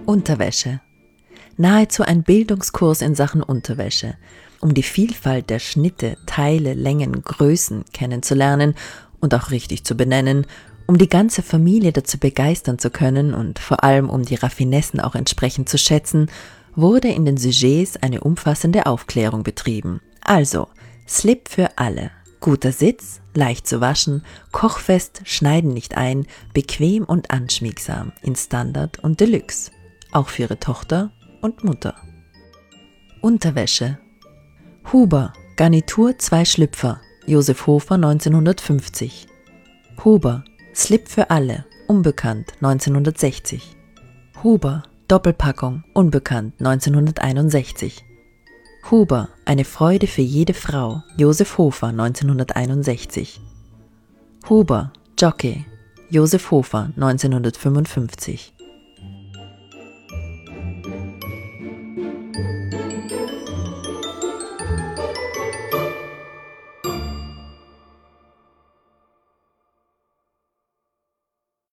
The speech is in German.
Unterwäsche. Nahezu ein Bildungskurs in Sachen Unterwäsche, um die Vielfalt der Schnitte, Teile, Längen, Größen kennenzulernen und auch richtig zu benennen, um die ganze Familie dazu begeistern zu können und vor allem um die Raffinessen auch entsprechend zu schätzen, wurde in den Sujets eine umfassende Aufklärung betrieben. Also, Slip für alle. Guter Sitz, leicht zu waschen, kochfest, schneiden nicht ein, bequem und anschmiegsam in Standard und Deluxe. Auch für Ihre Tochter und Mutter. Unterwäsche. Huber, Garnitur 2 Schlüpfer, Josef Hofer 1950. Huber, Slip für alle, unbekannt 1960. Huber, Doppelpackung, unbekannt 1961. Huber, eine Freude für jede Frau, Josef Hofer 1961. Huber, Jockey, Josef Hofer 1955.